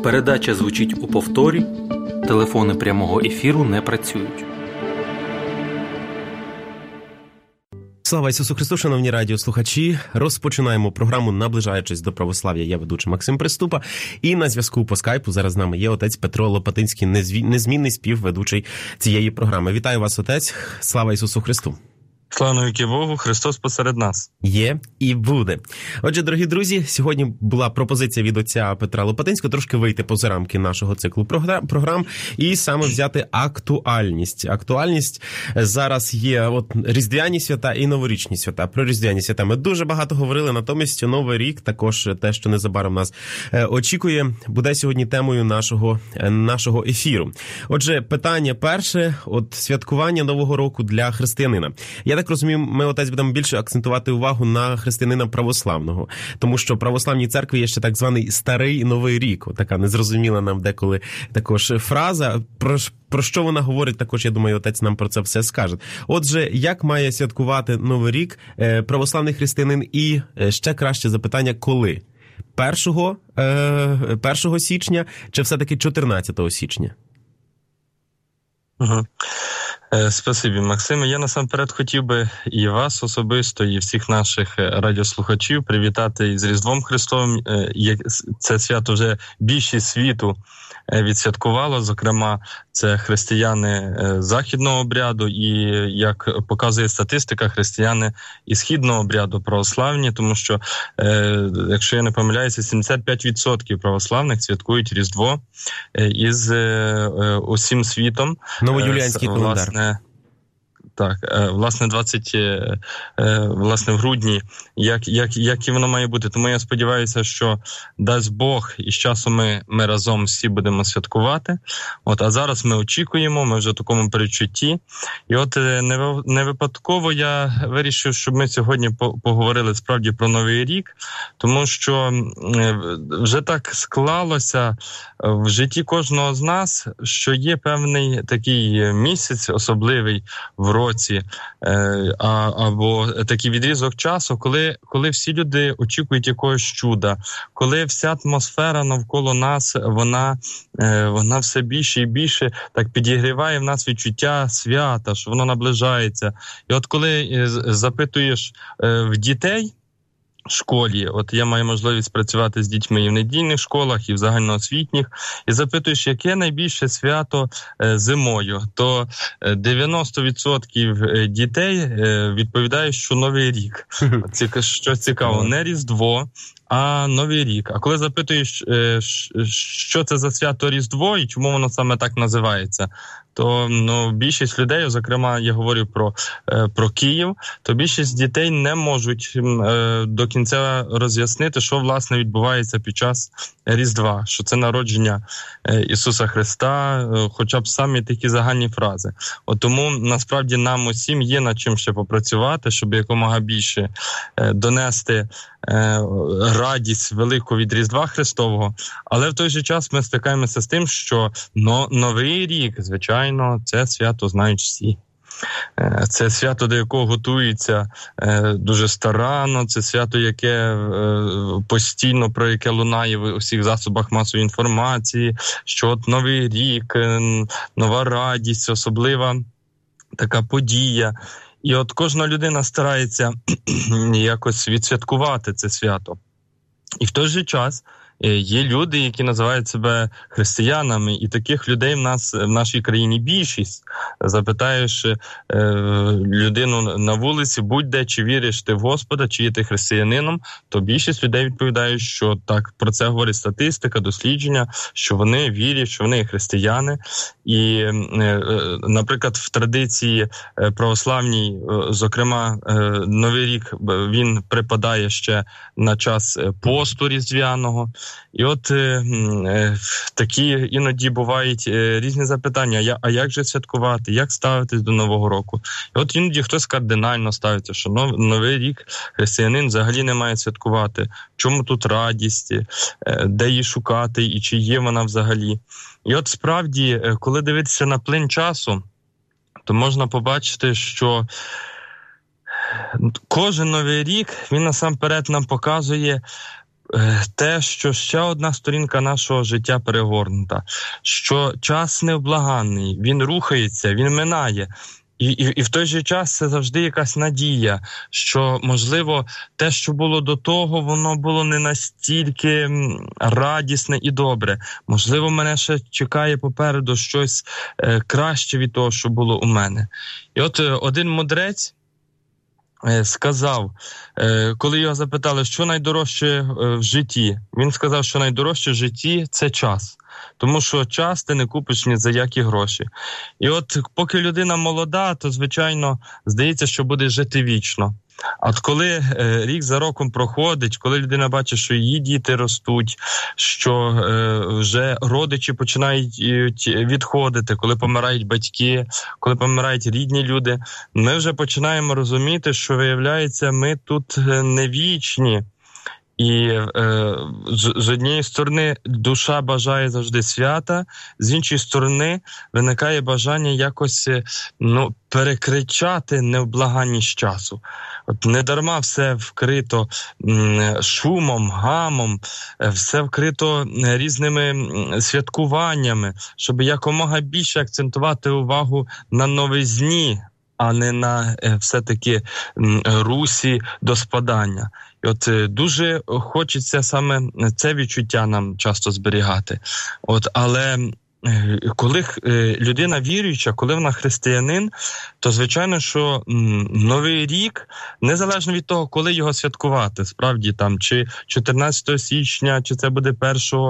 Передача звучить у повторі. Телефони прямого ефіру не працюють. Слава Ісусу Христу, шановні радіослухачі. Розпочинаємо програму «Наближаючись до православ'я». Я ведучий Максим Приступа. І на зв'язку по скайпу зараз з нами є отець Петро Лопатинський, незмінний співведучий цієї програми. Вітаю вас, отець. Слава Ісусу Христу. Слава навіки Богу, Христос посеред нас. Є і буде. Отже, дорогі друзі, сьогодні була пропозиція від отця Петра Лопатинського трошки вийти поза рамки нашого циклу програм і саме взяти актуальність. Актуальність зараз є от різдвяні свята і новорічні свята. Про різдвяні свята ми дуже багато говорили, натомість Новий рік, також те, що незабаром нас очікує, буде сьогодні темою нашого ефіру. Отже, питання перше, от святкування Нового року для християнина. Я так розумію, ми, отець, будемо більше акцентувати увагу на християнина православного, тому що в православній церкві є ще так званий Старий Новий рік. Така незрозуміла нам деколи також фраза. Про що вона говорить, також, я думаю, отець нам про це все скаже. Отже, як має святкувати Новий рік православний християнин і ще краще запитання, коли? 1 січня чи все-таки 14 січня? Угу. Спасибі, Максиме. Я насамперед хотів би і вас особисто, і всіх наших радіослухачів привітати із Різдвом Христовим. Це свято вже більшість світу відсвяткувало, зокрема, це християни західного обряду і, як показує статистика, християни і східного обряду православні, тому що, якщо я не помиляюся, 75% православних святкують Різдво із усім світом. Новоюліанський календар. Так, власне, в грудні, як і воно має бути. Тому я сподіваюся, що дасть Бог, і з часом ми разом всі будемо святкувати. А зараз ми очікуємо, ми вже в такому передчутті. І не випадково я вирішив, щоб ми сьогодні поговорили справді про Новий рік, тому що вже так склалося в житті кожного з нас, що є певний такий місяць особливий в році, або такий відрізок часу, коли всі люди очікують якогось чуда, коли вся атмосфера навколо нас, вона все більше і більше так підігріває в нас відчуття свята, що воно наближається. І от коли запитуєш в дітей, в школі, я маю можливість працювати з дітьми і в недільних школах, і в загальноосвітніх, і запитуєш, яке найбільше свято зимою, то 90% дітей відповідають, що Новий рік. Що цікаво, не Різдво, а Новий рік. А коли запитуєш, що це за свято Різдво і чому воно саме так називається, то більшість людей, зокрема, я говорю про Київ, то більшість дітей не можуть до кінця роз'яснити, що, власне, відбувається під час Різдва, що це народження Ісуса Христа, хоча б самі такі загальні фрази. Тому, насправді, нам усім є над чим ще попрацювати, щоб якомога більше донести радість велику від Різдва Христового, але в той же час ми стикаємося з тим, що Новий рік, звичайно, це свято знають всі. Це свято, до якого готуються дуже старанно, це свято, яке постійно, про яке лунає в усіх засобах масової інформації, що Новий рік, нова радість, особлива така подія. І кожна людина старається якось відсвяткувати це свято. І в той же час є люди, які називають себе християнами, і таких людей в нашій країні більшість. Запитаєш людину на вулиці, будь-де, чи віриш ти в Господа, чи є ти християнином, то більшість людей відповідають, що так, про це говорить статистика, дослідження, що вони вірять, що вони християни. І, наприклад, в традиції православній, зокрема, Новий рік, він припадає ще на час посту різдвяного. І такі іноді бувають різні запитання, а як же святкувати, як ставитись до Нового року? І іноді хтось кардинально ставиться, що Новий рік християнин взагалі не має святкувати. Чому тут радість, де її шукати і чи є вона взагалі? І справді, коли дивитися на плин часу, то можна побачити, що кожен Новий рік, він насамперед нам показує те, що ще одна сторінка нашого життя перегорнута, що час невблаганний, він рухається, він минає. І в той же час це завжди якась надія, що, можливо, те, що було до того, воно було не настільки радісне і добре. Можливо, мене ще чекає попереду щось краще від того, що було у мене. І от один мудрець сказав, коли його запитали, що найдорожче в житті, він сказав, що найдорожче в житті – це час. Тому що час ти не купиш ні за які гроші. І от поки людина молода, то, звичайно, здається, що буде жити вічно. А от коли рік за роком проходить, коли людина бачить, що її діти ростуть, що вже родичі починають відходити, коли помирають батьки, коли помирають рідні люди, ми вже починаємо розуміти, що, виявляється, ми тут не вічні. І з однієї сторони душа бажає завжди свята, з іншої сторони виникає бажання якось перекричати невблаганність часу. От недарма все вкрито шумом, гамом, все вкрито різними святкуваннями, щоб якомога більше акцентувати увагу на новизні, а не на все-таки русі до спадання. І от дуже хочеться саме це відчуття нам часто зберігати. Але коли людина віруюча, коли вона християнин, то, звичайно, що Новий рік, незалежно від того, коли його святкувати, справді там, чи 14 січня, чи це буде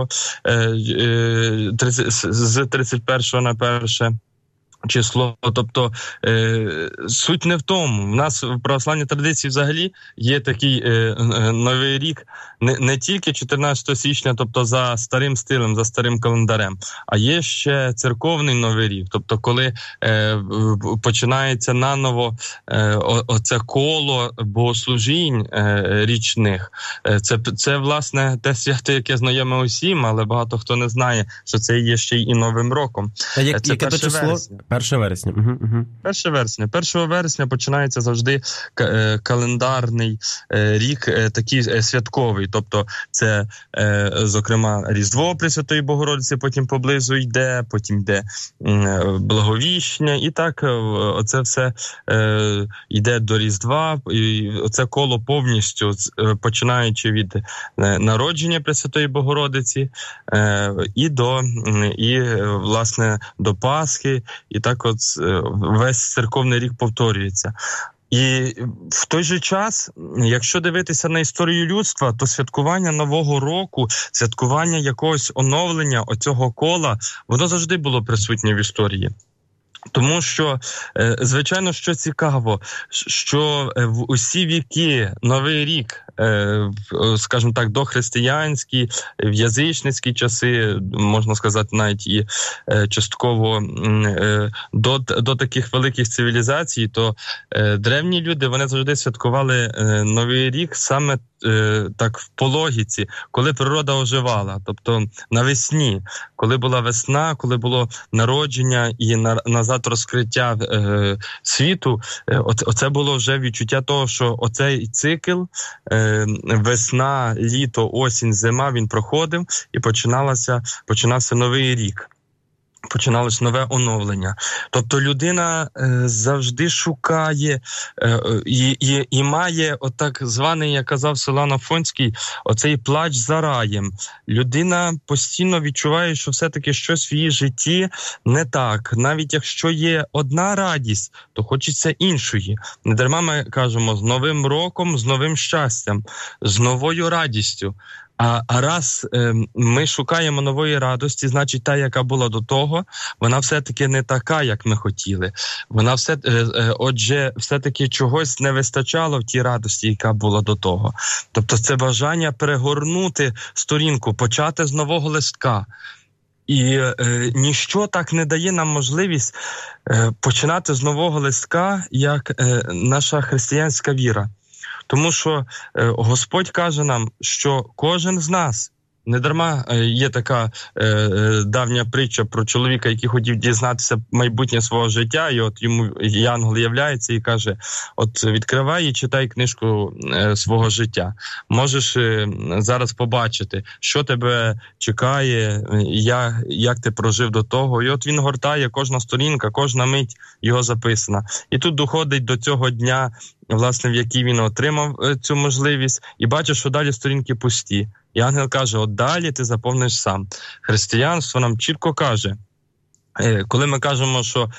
з 31 на 1 число. Тобто суть не в тому. У нас в православній традиції взагалі є такий Новий рік не тільки 14 січня, тобто за старим стилем, за старим календарем, а є ще церковний Новий рік. Тобто коли починається наново оце коло богослужінь річних. Це, власне, те свято, яке знайоме усім, але багато хто не знає, що це є ще і Новим роком. А яке то число? 1 вересня. 1 вересня. 1 вересня починається завжди календарний рік, такий святковий. Тобто це, зокрема, Різдво Пресвятої Богородиці потім поблизу йде, потім йде Благовіщення. І так оце все йде до Різдва. І оце коло повністю, починаючи від народження Пресвятої Богородиці і власне, до Пасхи. І так от весь церковний рік повторюється. І в той же час, якщо дивитися на історію людства, то святкування Нового року, святкування якогось оновлення оцього кола, воно завжди було присутнє в історії. Тому що, звичайно, що цікаво, що в усі віки Новий рік, скажімо так, дохристиянські, в язичницькі часи, можна сказати, навіть і частково до таких великих цивілізацій, то древні люди, вони завжди святкували Новий рік саме так по логіці, коли природа оживала, тобто навесні, коли була весна, коли було народження і назад розкриття світу, оце було вже відчуття того, що оцей цикл весна, літо, осінь, зима, він проходив і починався новий рік. Починалось нове оновлення. Тобто людина завжди шукає і має отак званий, як казав Силуан Афонський, оцей плач за раєм. Людина постійно відчуває, що все-таки щось в її житті не так. Навіть якщо є одна радість, то хочеться іншої. Недарма ми кажемо з Новим роком, з новим щастям, з новою радістю. А раз ми шукаємо нової радості, значить та, яка була до того, вона все-таки не така, як ми хотіли. Вона отже, все-таки чогось не вистачало в тій радості, яка була до того. Тобто це бажання перегорнути сторінку, почати з нового листка. І ніщо так не дає нам можливість починати з нового листка, як наша християнська віра. Тому що Господь каже нам, що кожен з нас Недарма є така давня притча про чоловіка, який хотів дізнатися майбутнє свого життя, і от йому янгол являється і каже, от відкривай і читай книжку свого життя. Можеш зараз побачити, що тебе чекає, як ти прожив до того. І от він гортає, кожна сторінка, кожна мить його записана. І тут доходить до цього дня, власне, в який він отримав цю можливість, і бачиш, що далі сторінки пусті. І ангел каже, от далі ти заповниш сам. Християнство нам чітко каже, коли ми кажемо, що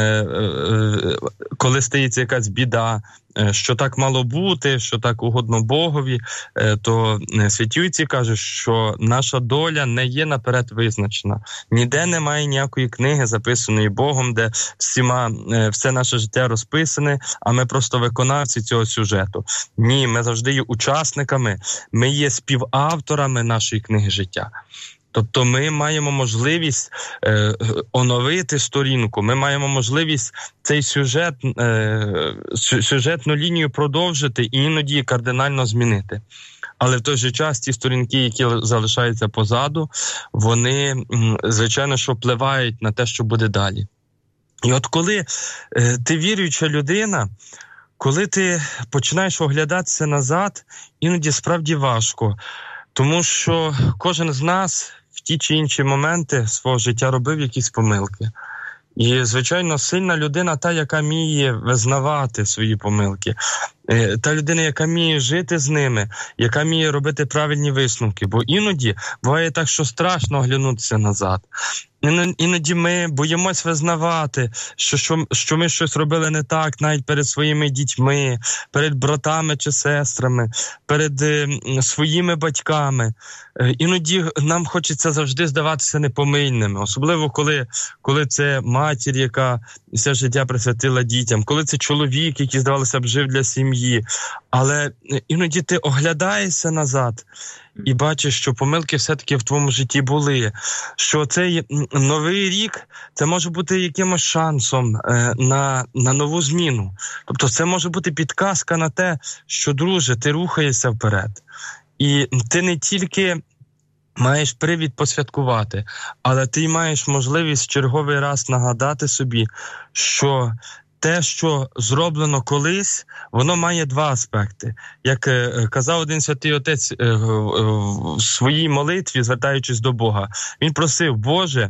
коли стається якась біда, що так мало бути, що так угодно Богові, то святі отці кажуть, що наша доля не є наперед визначена. Ніде немає ніякої книги, записаної Богом, де все наше життя розписане, а ми просто виконавці цього сюжету. Ні, ми завжди є учасниками, ми є співавторами нашої книги життя. Тобто ми маємо можливість оновити сторінку, ми маємо можливість цей сюжетну лінію продовжити і іноді кардинально змінити. Але в той же час ті сторінки, які залишаються позаду, вони, звичайно, що впливають на те, що буде далі. І от коли ти віруюча людина, коли ти починаєш оглядатися назад, іноді справді важко, тому що кожен з нас в ті чи інші моменти свого життя робив якісь помилки. І, звичайно, сильна людина та, яка вміє визнавати свої помилки. Та людина, яка вміє жити з ними, яка вміє робити правильні висновки. Бо іноді буває так, що страшно оглянутися назад. Іноді ми боїмось визнавати, що ми щось робили не так, навіть перед своїми дітьми, перед братами чи сестрами, перед своїми батьками. Іноді нам хочеться завжди здаватися непомильними, особливо коли це матір, яка все життя присвятила дітям, коли це чоловік, який, здавалося б, жив для сім'ї. Але іноді ти оглядаєшся назад і бачиш, що помилки все-таки в твоєму житті були, що цей новий рік, це може бути якимось шансом на нову зміну. Тобто це може бути підказка на те, що, друже, ти рухаєшся вперед. І ти не тільки маєш привід посвяткувати, але ти маєш можливість черговий раз нагадати собі, що те, що зроблено колись, воно має два аспекти. Як казав один святий отець в своїй молитві, звертаючись до Бога, він просив: Боже,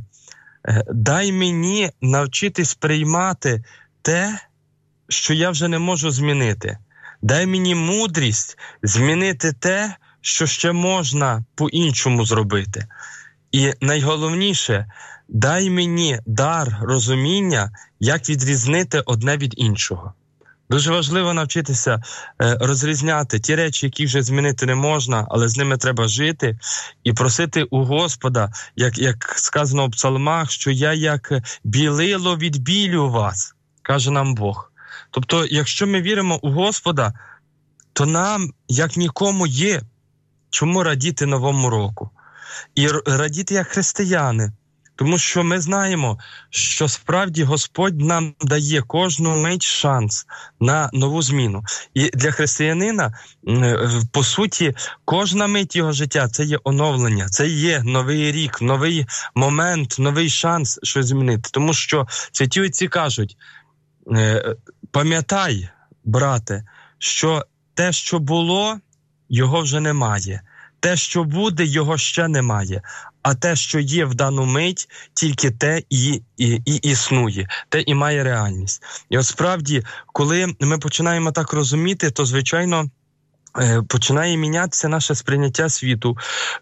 дай мені навчитись приймати те, що я вже не можу змінити. Дай мені мудрість змінити те, що ще можна по-іншому зробити. І найголовніше, дай мені дар розуміння, як відрізнити одне від іншого. Дуже важливо навчитися розрізняти ті речі, які вже змінити не можна, але з ними треба жити, і просити у Господа, як сказано в псалмах, що я як білило відбілю вас, каже нам Бог. Тобто, якщо ми віримо у Господа, то нам, як нікому, є чому радіти новому року. І радіти як християни. Тому що ми знаємо, що справді Господь нам дає кожну мить шанс на нову зміну. І для християнина, по суті, кожна мить його життя – це є оновлення, це є новий рік, новий момент, новий шанс щось змінити. Тому що святі отці кажуть: пам'ятай, брате, що те, що було, його вже немає. Те, що буде, його ще немає. А те, що є в дану мить, тільки те і існує, те і має реальність. І от справді, коли ми починаємо так розуміти, то, звичайно, починає мінятися наше сприйняття світу.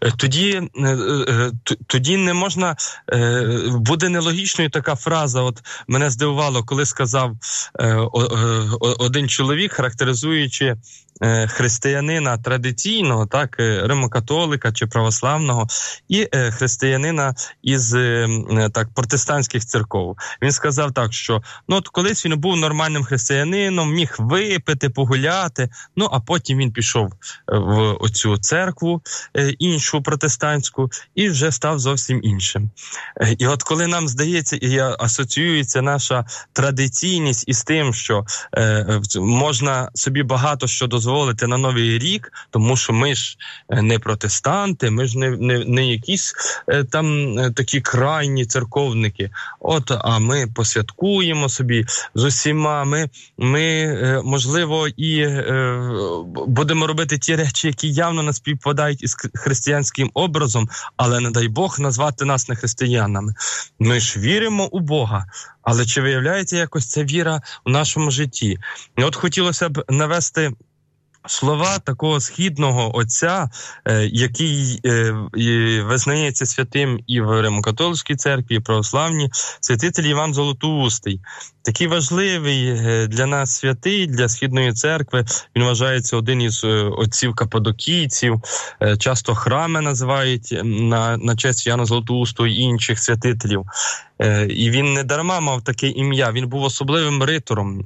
Тоді не можна, буде нелогічною така фраза. От мене здивувало, коли сказав один чоловік, характеризуючи християнина традиційного, так, римокатолика чи православного, і християнина із протестантських церков. Він сказав так, що от колись він був нормальним християнином, міг випити, погуляти, а потім він пішов пішов в оцю церкву, іншу протестантську, і вже став зовсім іншим. І от коли нам здається, і асоціюється наша традиційність із тим, що можна собі багато що дозволити на Новий рік, тому що ми ж не протестанти, ми ж не якісь там такі крайні церковники. От, а ми посвяткуємо собі з усіма, ми можливо, і будемо робити ті речі, які явно не співпадають із християнським образом, але не дай Бог назвати нас не християнами. Ми ж віримо у Бога, але чи виявляється якось ця віра у нашому житті? І от хотілося б навести слова такого східного отця, який визнається святим і в Римо-католицькій церкві, і в православній, святитель Іван Золотоустий. Такий важливий для нас святий, для Східної церкви. Він вважається один із отців каппадокійців. Часто храми називають на честь Яна Золотоустого і інших святителів. І він не дарма мав таке ім'я. Він був особливим ритором.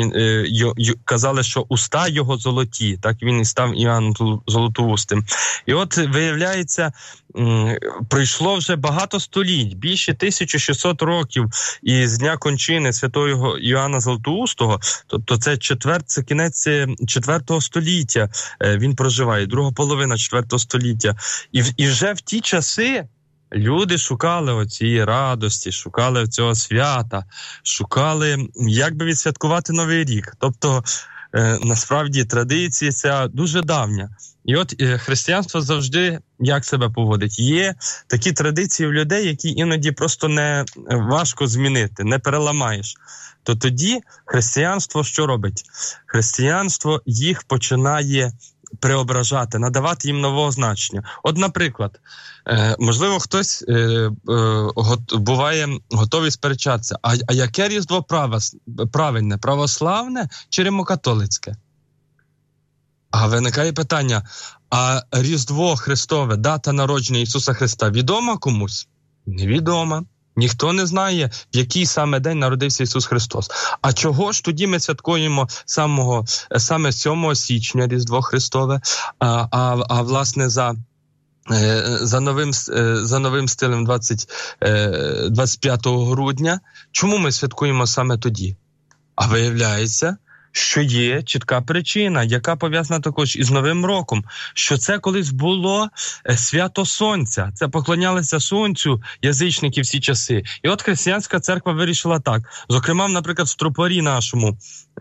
Казали, що уста його золоті. Так він і став Іоанном Золотоустим. І от, виявляється, пройшло вже багато століть, більше 1600 років із дня кончини святого Іоанна Золотоустого, тобто це кінець 4 століття він проживає, друга половина 4 століття. І вже в ті часи люди шукали оцієї радості, шукали цього свята, шукали, як би відсвяткувати Новий рік. Тобто, насправді, традиція ця дуже давня. І от християнство завжди як себе поводить. Є такі традиції в людей, які іноді просто не важко змінити, не переламаєш. То тоді християнство що робить? Християнство їх починає преображати, надавати їм нового значення. От, наприклад, можливо, хтось буває готовий сперечатися, а яке Різдво правильне, православне чи римокатолицьке? А виникає питання, а Різдво Христове, дата народження Ісуса Христа, відома комусь? Невідома. Ніхто не знає, в який саме день народився Ісус Христос. А чого ж тоді ми святкуємо саме 7 січня Різдво Христове, власне за новим стилем 25 грудня? Чому ми святкуємо саме тоді? А виявляється, що є чітка причина, яка пов'язана також із Новим роком, що це колись було свято Сонця, це поклонялися Сонцю язичники всі часи. І от християнська церква вирішила так. Зокрема, наприклад, в тропарі нашому,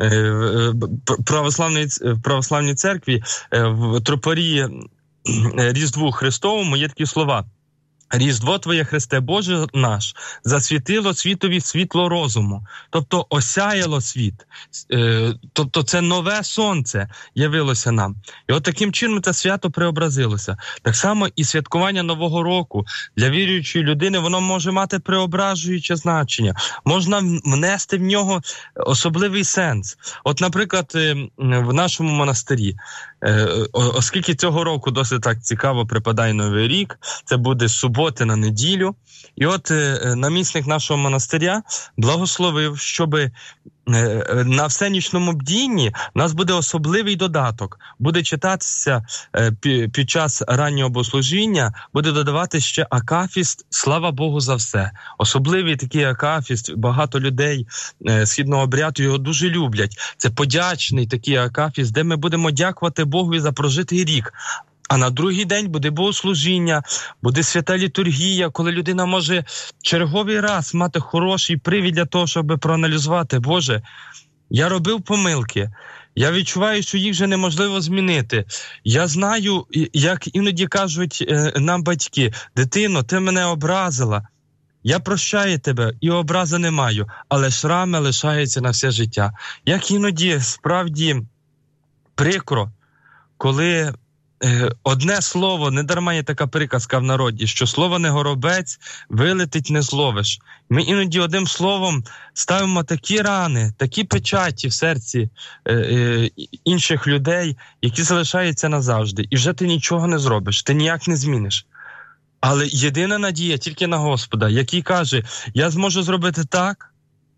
православній церкві, в тропарі Різдву Христовому є такі слова. Різдво Твоє, Христе Боже наш, засвітило світові світло розуму, тобто осяяло світ, тобто це нове сонце явилося нам. І от таким чином це свято преобразилося. Так само і святкування Нового року для віруючої людини, воно може мати преображуюче значення, можна внести в нього особливий сенс. От, наприклад, в нашому монастирі, оскільки цього року досить так цікаво припадає Новий рік, це буде суботи на неділю. І от намісник нашого монастиря благословив, щоб на всенічному бдінні у нас буде особливий додаток. Буде читатися під час раннього богослужіння, буде додавати ще акафіст «Слава Богу за все». Особливий такий акафіст, багато людей східного обряду його дуже люблять. Це подячний такий акафіст, де ми будемо дякувати Богові за прожитий рік. А на другий день буде богослужіння, буде свята літургія, коли людина може черговий раз мати хороший привід для того, щоб проаналізувати. Боже, я робив помилки, я відчуваю, що їх вже неможливо змінити. Я знаю, як іноді кажуть нам батьки, дитино, ти мене образила. Я прощаю тебе і образи не маю, але шрами лишаються на все життя. Як іноді справді прикро, коли одне слово, не дарма є така приказка в народі, що слово не горобець, вилетить не зловиш. Ми іноді одним словом ставимо такі рани, такі печаті в серці інших людей, які залишаються назавжди. І вже ти нічого не зробиш, ти ніяк не зміниш. Але єдина надія тільки на Господа, який каже, я зможу зробити так,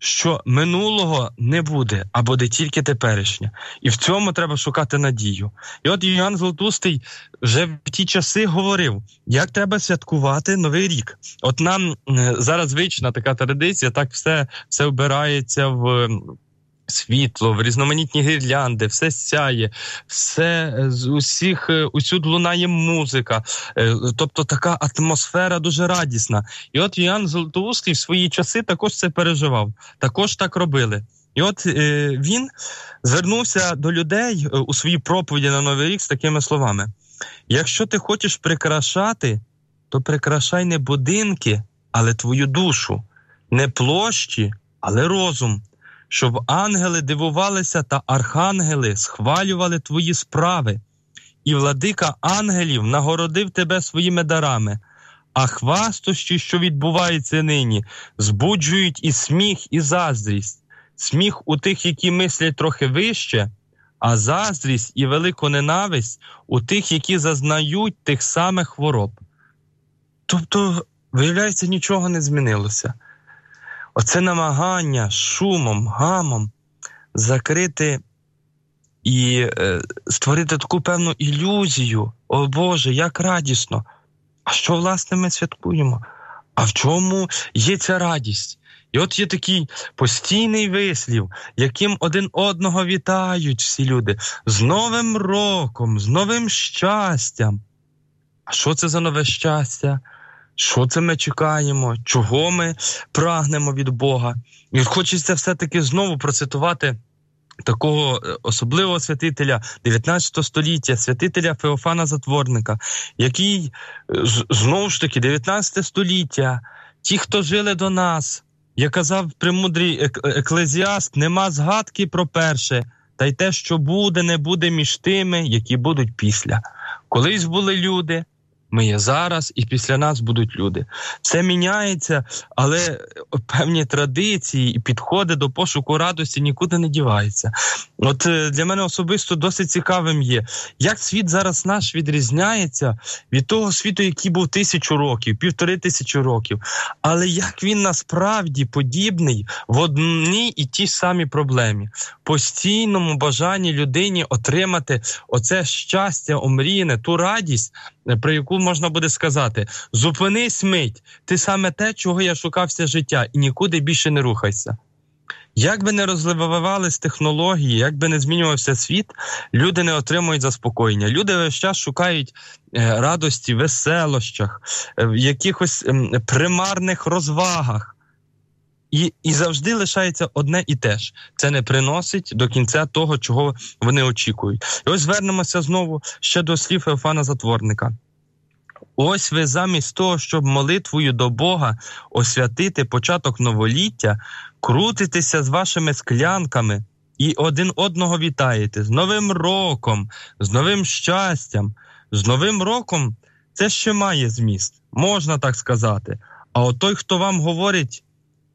що минулого не буде, а буде тільки теперішнє. І в цьому треба шукати надію. І от Йоанн Златоустий вже в ті часи говорив, як треба святкувати Новий рік. От нам зараз звична така традиція, так все вбирається в світло, в різноманітні гірлянди, все сяє, все з усюди лунає музика, тобто така атмосфера дуже радісна. І от Йоанн Златоустий в свої часи також це переживав, також так робили. І от він звернувся до людей у своїй проповіді на Новий рік з такими словами: якщо ти хочеш прикрашати, то прикрашай не будинки, але твою душу, не площі, але розум, щоб ангели дивувалися та архангели схвалювали твої справи. І владика ангелів нагородив тебе своїми дарами. А хвастощі, що відбуваються нині, збуджують і сміх, і заздрість. Сміх у тих, які мислять трохи вище, а заздрість і велику ненависть у тих, які зазнають тих самих хвороб. Тобто, виявляється, нічого не змінилося. Оце намагання шумом, гамом закрити і створити таку певну ілюзію. О Боже, як радісно! А що, власне, ми святкуємо? А в чому є ця радість? І от є такий постійний вислів, яким один одного вітають всі люди. З Новим роком, з новим щастям. А що це за нове щастя? Що це ми чекаємо? Чого ми прагнемо від Бога? І хочеться все-таки знову процитувати такого особливого святителя 19 століття, святителя Феофана Затворника, який, знову ж таки, 19 століття, ті, хто жили до нас, як казав премудрий еклезіаст, нема згадки про перше, та й те, що буде, не буде між тими, які будуть після. Колись були люди, ми є зараз, і після нас будуть люди. Все міняється, але певні традиції і підходи до пошуку радості нікуди не діваються. От для мене особисто досить цікавим є, як світ зараз наш відрізняється від того світу, який був 1000 років, 1500 років. Але як він насправді подібний в одній і тій самій проблемі. Постійному бажанні людині отримати оце щастя омріяне, ту радість, про яку можна буде сказати: зупинись мить, ти саме те, чого я шукав все життя, і нікуди більше не рухайся. Як би не розвивались технології, як би не змінювався світ, люди не отримують заспокоєння. Люди весь час шукають радості, веселощах, в якихось примарних розвагах. І завжди лишається одне і те ж. Це не приносить до кінця того, чого вони очікують. І ось звернемося знову ще до слів Феофана Затворника. Ось ви замість того, щоб молитвою до Бога освятити початок новоліття, крутитеся з вашими склянками і один одного вітаєте. З Новим роком, з новим щастям. З Новим роком це ще має зміст, можна так сказати. А от той, хто вам говорить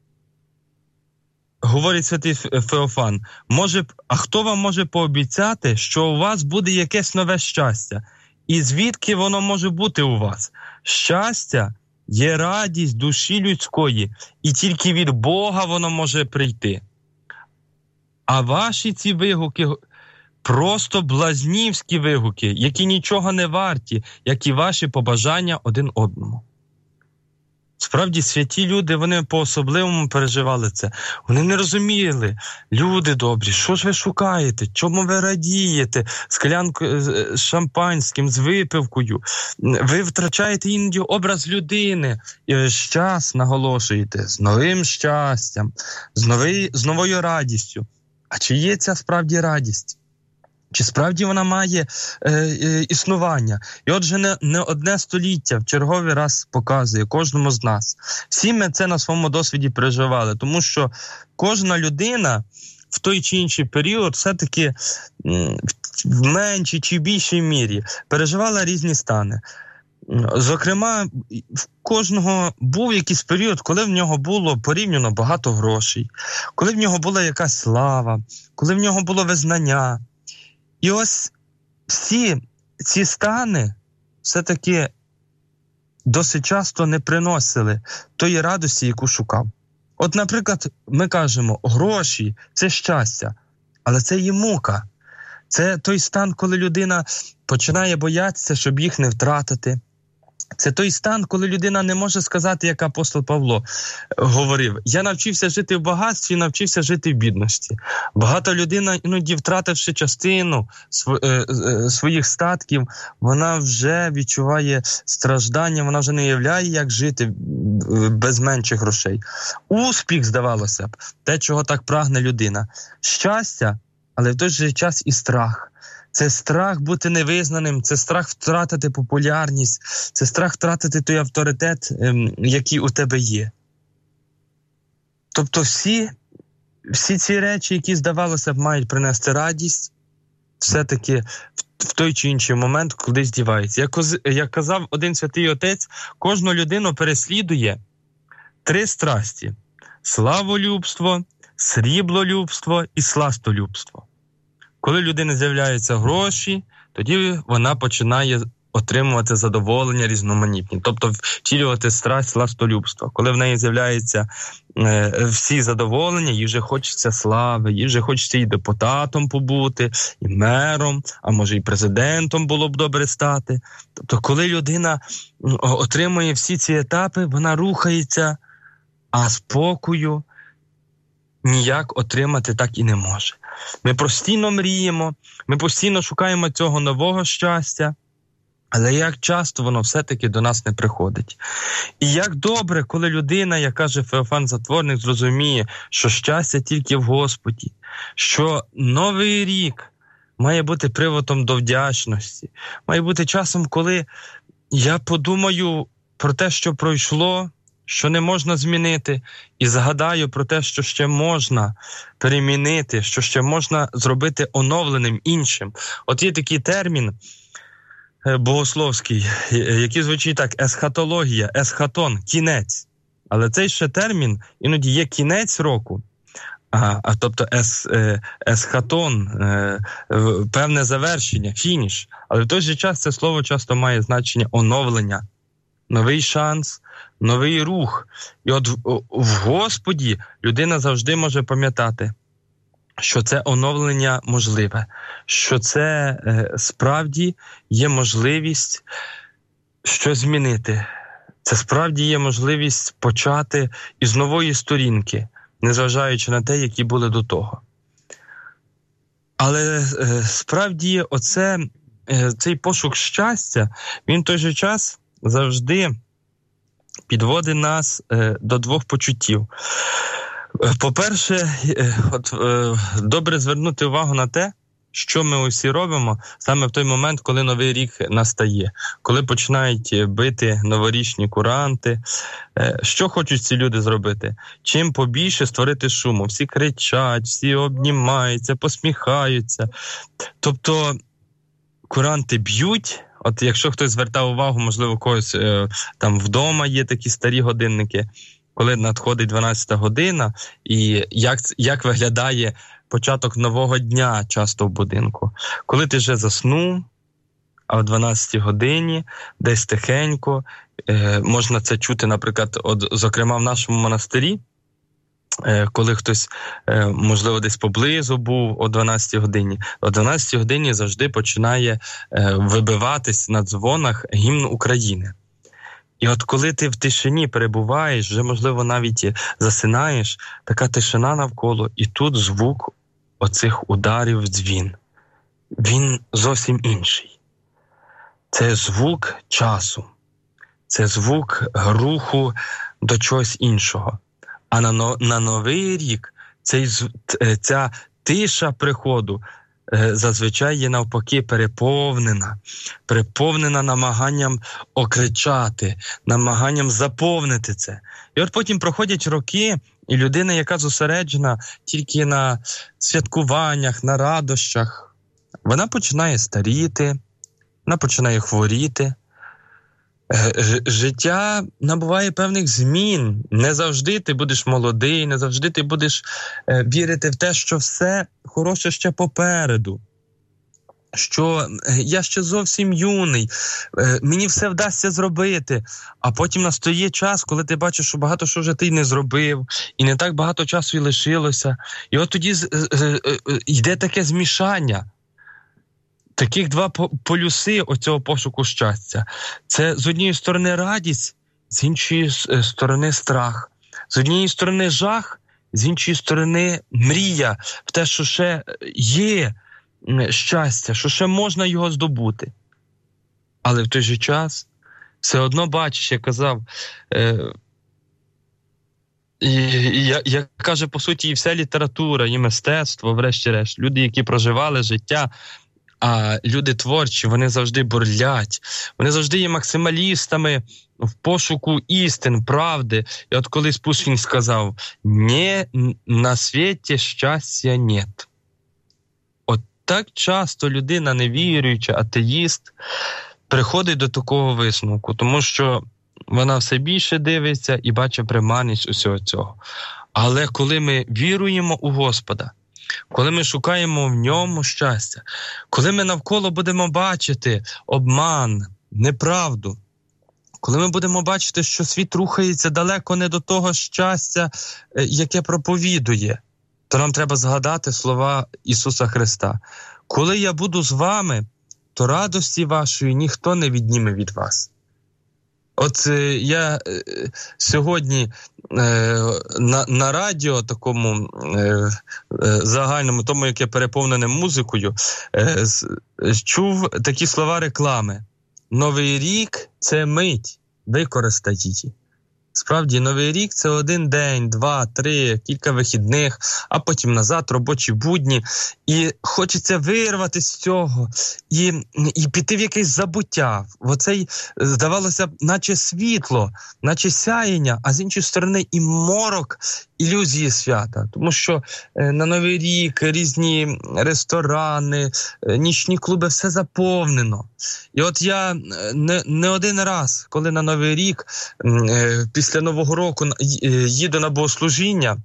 святий Феофан, а хто вам може пообіцяти, що у вас буде якесь нове щастя? І звідки воно може бути у вас? Щастя є радість душі людської, і тільки від Бога воно може прийти. А ваші ці вигуки просто блазнівські вигуки, які нічого не варті, як і ваші побажання один одному. Справді, святі люди, вони по-особливому переживали це. Вони не розуміли: люди добрі, що ж ви шукаєте? Чому ви радієте? Склянкою з шампанським, з випивкою. Ви втрачаєте іноді образ людини. І весь час наголошуєте: з новим щастям, з новою радістю. А чи є ця справді радість? Чи справді вона має існування? І отже, не одне століття в черговий раз показує кожному з нас. Всі ми це на своєму досвіді переживали, тому що кожна людина в той чи інший період все-таки в меншій чи більшій мірі переживала різні стани. Зокрема, в кожного був якийсь період, коли в нього було порівняно багато грошей, коли в нього була якась слава, коли в нього було визнання. І ось всі ці стани все-таки досить часто не приносили тої радості, яку шукав. От, наприклад, ми кажемо, гроші – це щастя, але це і мука. Це той стан, коли людина починає боятися, щоб їх не втратити. Це той стан, коли людина не може сказати, як апостол Павло говорив: я навчився жити в багатстві, навчився жити в бідності. Багата людина, іноді втративши частину своїх статків, вона вже відчуває страждання, вона вже не уявляє, як жити без менших грошей. Успіх, здавалося б, те, чого так прагне людина. Щастя, але в той же час і страх. Це страх бути невизнаним, це страх втратити популярність, це страх втратити той авторитет, який у тебе є. Тобто всі ці речі, які, здавалося б, мають принести радість, все-таки в той чи інший момент кудись діваються. Як казав один святий отець, кожну людину переслідує 3 страсті – славолюбство, сріблолюбство і сластолюбство. Коли людина з'являються гроші, тоді вона починає отримувати задоволення різноманітні, тобто втілювати страсть сластолюбства. Коли в неї з'являються всі задоволення, їй вже хочеться слави, їй вже хочеться і депутатом побути, і мером, а може і президентом було б добре стати. Тобто коли людина отримує всі ці етапи, вона рухається, а спокою ніяк отримати так і не може. Ми постійно мріємо, ми постійно шукаємо цього нового щастя, але як часто воно все-таки до нас не приходить. І як добре, коли людина, як каже Феофан Затворник, зрозуміє, що щастя тільки в Господі, що Новий рік має бути приводом до вдячності, має бути часом, коли я подумаю про те, що пройшло, що не можна змінити, і згадаю про те, що ще можна перемінити, що ще можна зробити оновленим, іншим. От є такий термін богословський, який звучить так: есхатологія, есхатон, кінець. Але цей ще термін, іноді є кінець року, тобто есхатон, певне завершення, фініш. Але в той же час це слово часто має значення оновлення, новий шанс, новий рух. І от в Господі людина завжди може пам'ятати, що це оновлення можливе, що це справді є можливість щось змінити. Це справді є можливість почати із нової сторінки, незважаючи на те, які були до того. Але справді цей пошук щастя, він в той же час завжди підводить нас до 2 почуттів. По-перше, добре звернути увагу на те, що ми усі робимо саме в той момент, коли Новий рік настає, коли починають бити новорічні куранти. Що хочуть ці люди зробити? Чим побільше створити шуму. Всі кричать, всі обнімаються, посміхаються. Тобто куранти б'ють. От якщо хтось звертав увагу, можливо, когось там вдома є такі старі годинники, коли надходить 12-та година, і як виглядає початок нового дня часто в будинку. Коли ти вже заснув, а о 12-й годині, десь тихенько, можна це чути, наприклад, зокрема в нашому монастирі, коли хтось, можливо, десь поблизу був о 12-й годині. О 12-й годині завжди починає вибиватись на дзвонах гімн України. І от коли ти в тишині перебуваєш, вже, можливо, навіть засинаєш, така тишина навколо, і тут звук оцих ударів в дзвін. Він зовсім інший. Це звук часу. Це звук руху до чогось іншого. А на Новий рік ця тиша приходу зазвичай є навпаки переповнена намаганням окричати, намаганням заповнити це. І от потім проходять роки, і людина, яка зосереджена тільки на святкуваннях, на радощах, вона починає старіти, вона починає хворіти. Життя набуває певних змін. Не завжди ти будеш молодий, не завжди ти будеш вірити в те, що все хороше ще попереду. що я ще зовсім юний, мені все вдасться зробити. А потім настає час, коли ти бачиш, що багато що вже ти не зробив, і не так багато часу і лишилося. І от тоді йде таке змішання. Таких два полюси оцього пошуку щастя. Це з однієї сторони радість, з іншої сторони страх. З однієї сторони жах, з іншої сторони мрія в те, що ще є щастя, що ще можна його здобути. Але в той же час все одно бачиш, як казав, як каже, по суті, і вся література, і мистецтво, врешті-решт, люди, які проживали життя, а люди творчі, вони завжди бурлять, вони завжди є максималістами в пошуку істин, правди. І от колись Пушкін сказав: «Ні, на світі щастя нет». От так часто людина, невіруюча, атеїст, приходить до такого висновку, тому що вона все більше дивиться і бачить примарність усього цього. Але коли ми віруємо у Господа, коли ми шукаємо в ньому щастя, коли ми навколо будемо бачити обман, неправду, коли ми будемо бачити, що світ рухається далеко не до того щастя, яке проповідує, то нам треба згадати слова Ісуса Христа. «Коли я буду з вами, то радості вашої ніхто не відніме від вас». От я сьогодні на радіо такому загальному, тому, яке переповнене музикою, чув такі слова реклами. «Новий рік – це мить, використай її». Справді, Новий рік – це 1 день, 2, 3, кілька вихідних, а потім назад робочі будні. І хочеться вирватися з цього і піти в якесь забуття. В оцей, здавалося б, наче світло, наче сяєння, а з іншої сторони і морок ілюзії свята. Тому що на Новий рік різні ресторани, нічні клуби, все заповнено. І от я не один раз, коли на Новий рік після Нового року їду на богослужіння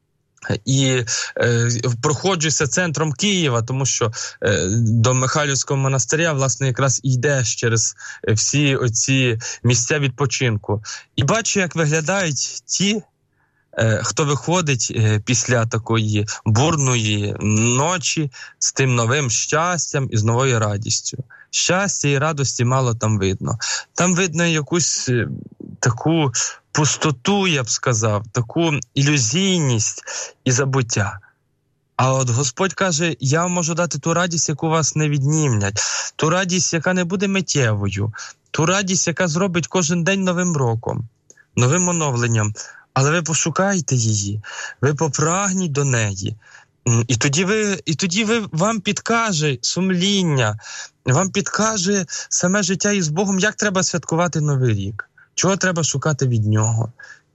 і проходжуся центром Києва, тому що до Михайлівського монастиря, власне, якраз йдеш через всі оці місця відпочинку. І бачу, як виглядають ті, хто виходить після такої бурної ночі з тим новим щастям і з новою радістю. Щастя і радості мало там видно. Там видно якусь таку пустоту, я б сказав, таку ілюзійність і забуття. А от Господь каже: я вам можу дати ту радість, яку вас не віднімлять, ту радість, яка не буде миттєвою, ту радість, яка зробить кожен день новим роком, новим оновленням. Але ви пошукайте її, ви попрагніть до неї. І тоді вам підкаже сумління, вам підкаже саме життя із Богом, як треба святкувати Новий рік, чого треба шукати від нього,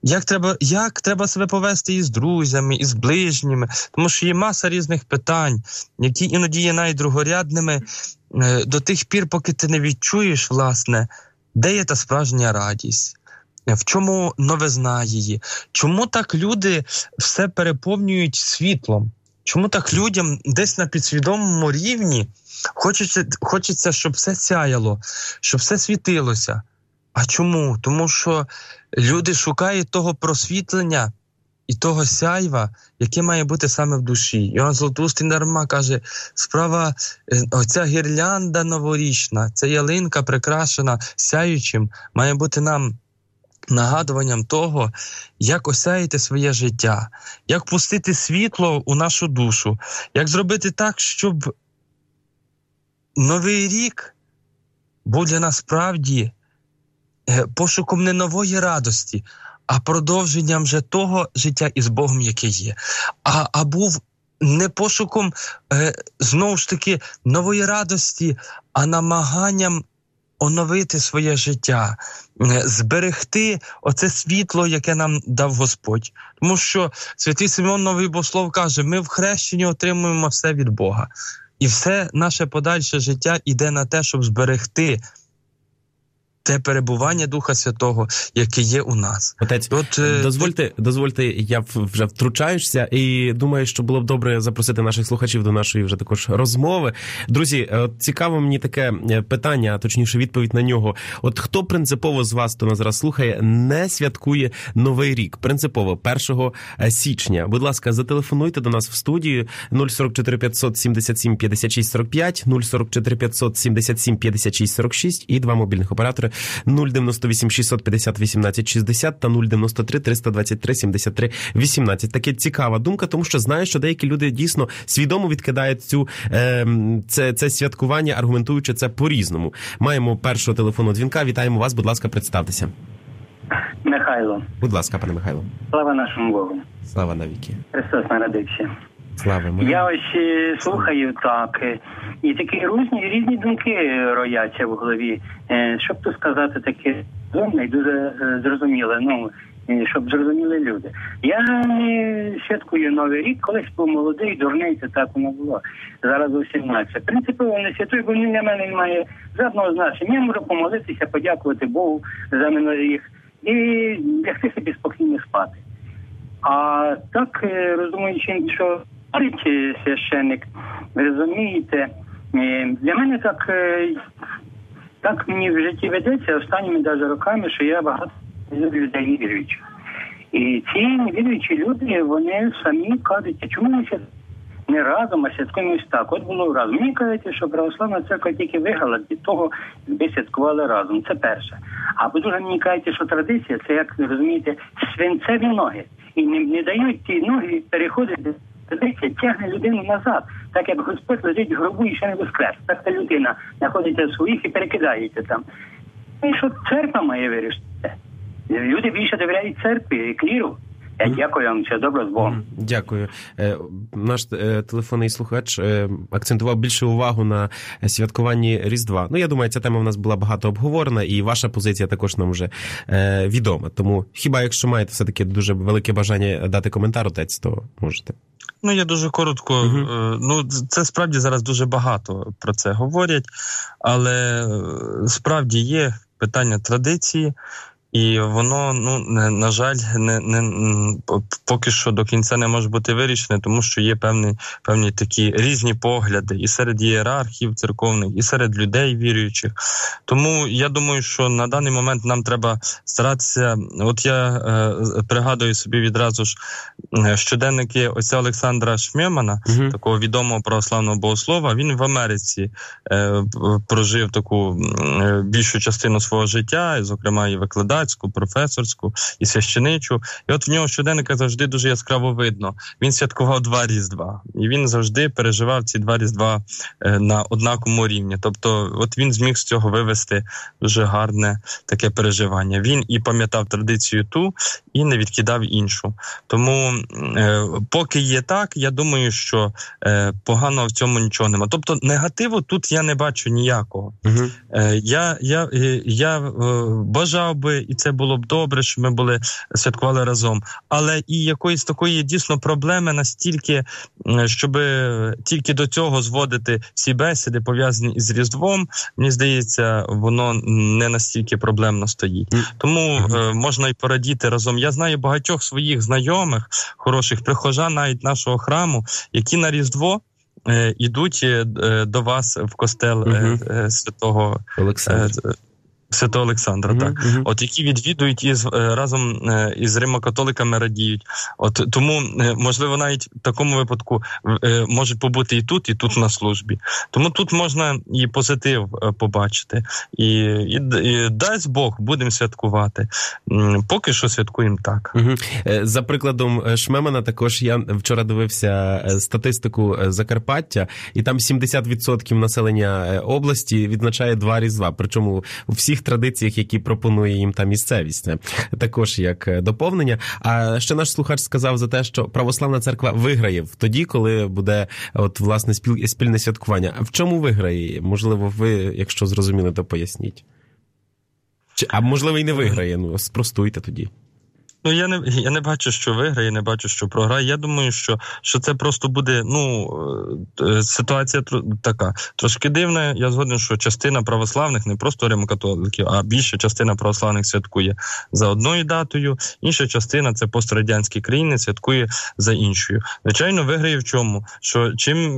як треба себе повести із друзями, із ближніми, тому що є маса різних питань, які іноді є навіть другорядними до тих пір, поки ти не відчуєш, власне, де є та справжня радість. В чому новизна її? Чому так люди все переповнюють світлом? Чому так людям десь на підсвідомому рівні хочеться, щоб все сяяло, щоб все світилося? А чому? Тому що люди шукають того просвітлення і того сяйва, яке має бути саме в душі. Іоанн Златоуст не дарма каже: справа, оця гірлянда новорічна, ця ялинка прикрашена сяючим, має бути нам нагадуванням того, як осяяти своє життя, як пустити світло у нашу душу, як зробити так, щоб Новий рік був для нас справді пошуком не нової радості, а продовженням вже того життя із Богом, яке є. А був не пошуком, знову ж таки, нової радості, а намаганням оновити своє життя, зберегти оце світло, яке нам дав Господь. Тому що святий Симеон Новий Богослов каже: ми в хрещенні отримуємо все від Бога. І все наше подальше життя йде на те, щоб зберегти те перебування Духа Святого, яке є у нас. Отець, дозвольте, я вже втручаюся і думаю, що було б добре запросити наших слухачів до нашої вже також розмови. Друзі, цікаво мені таке питання, а точніше відповідь на нього. От хто принципово з вас, хто нас зараз слухає, не святкує Новий рік? Принципово, 1 січня. Будь ласка, зателефонуйте до нас в студію 044 577 56 45, 044 577 56 46 і 2 мобільних оператори 098 650 18 60 та 093 323 73 18. Таке цікава думка, тому що знаю, що деякі люди дійсно свідомо відкидають це святкування, аргументуючи це по-різному. Маємо першого телефонного дзвінка. Вітаємо вас, будь ласка, представтеся. Михайло. Будь ласка, пане Михайло. Слава нашому Богу. Слава навіки. Христос народився. Слава Богу. Я ось слухаю так, і такі різні думки рояться в голові. Щоб тут сказати таке розумне і дуже зрозуміле, щоб зрозуміли люди. Я не святкую Новий рік, колись був молодий, дурний, це так воно було. Зараз зовсім інакше. Принципово не святкую, бо для мене немає жодного значення. Я можу помолитися, подякувати Богу за минулий рік і лягти собі спокійно спати. А так, розуміючи, що говорить священник, ви розумієте, для мене так мені в житті ведеться останніми навіть роками, що я багато людей не віруючих. І ці невіруючі люди, вони самі кажуть, чому ми не разом, а святкуємо ось так. От було разом. Мені кажуть, що православна церква тільки виграла від того, якби святкували разом. Це перше. А по-друге, мені кажуть, що традиція, це, як розумієте, свинцеві ноги. І не дають ті ноги переходити. Традиція тягне людину назад. Так як Господь лежить в гробу і ще не воскрес. Так та людина знаходиться в своїх і перекидається там. І що церква має вирішити? Люди більше довіряють церкві і кліру. Я дякую вам, все добре, з Богом. Дякую. Наш телефонний слухач акцентував більше увагу на святкуванні Різдва. Я думаю, ця тема в нас була багато обговорена, і ваша позиція також нам вже відома. Тому хіба якщо маєте все-таки дуже велике бажання дати коментар, отець, то можете. Я дуже коротко. Це справді зараз дуже багато про це говорять, але справді є питання традиції, і воно, на жаль, поки що до кінця не може бути вирішене, тому що є певні такі різні погляди і серед ієрархів церковних, і серед людей віруючих. Тому я думаю, що на даний момент нам треба старатися, от я пригадую собі відразу ж щоденники отця Олександра Шмемана, такого відомого православного богослова. Він в Америці прожив таку більшу частину свого життя, і, зокрема, і викладацьку, професорську, і священичу. І от в нього щоденника завжди дуже яскраво видно. Він святкував 2 Різдва. І він завжди переживав ці 2 Різдва на однаковому рівні. Тобто, от він зміг з цього вивести дуже гарне таке переживання. Він і пам'ятав традицію ту, і не відкидав іншу. Тому, поки є так, я думаю, що поганого в цьому нічого нема. Тобто, негативу тут я не бачу ніякого. Я бажав би, і це було б добре, що ми святкували разом. Але і якоїсь такої дійсно проблеми настільки, щоб тільки до цього зводити всі бесіди, пов'язані із Різдвом, мені здається, воно не настільки проблемно стоїть. Тому можна і порадіти разом. Я знаю багатьох своїх знайомих, хороших прихожан навіть нашого храму, які на Різдво ідуть до вас в костел святого Олександра, так. От які відвідують і разом із римокатоликами радіють. От тому, можливо, навіть в такому випадку можуть побути і тут на службі. Тому тут можна і позитив побачити. І дасть Бог, будемо святкувати. Поки що святкуємо так. За прикладом Шмемана також я вчора дивився статистику Закарпаття, і там 70% населення області відзначає 2 Різдва. Причому у всіх традиціях, які пропонує їм та місцевість. Це також як доповнення. А ще наш слухач сказав за те, що православна церква виграє тоді, коли буде власне спільне святкування. А в чому виграє? Можливо, ви, якщо зрозуміли, то поясніть. А можливо, і не виграє. Спростуйте тоді. Я не бачу, що виграє, я не бачу, що програє. Я думаю, що це просто буде, ситуація така, трошки дивна. Я згоден, що частина православних, не просто римокатоликів, а більша частина православних святкує за одною датою, інша частина, це пострадянські країни, святкує за іншою. Звичайно, виграє в чому? Що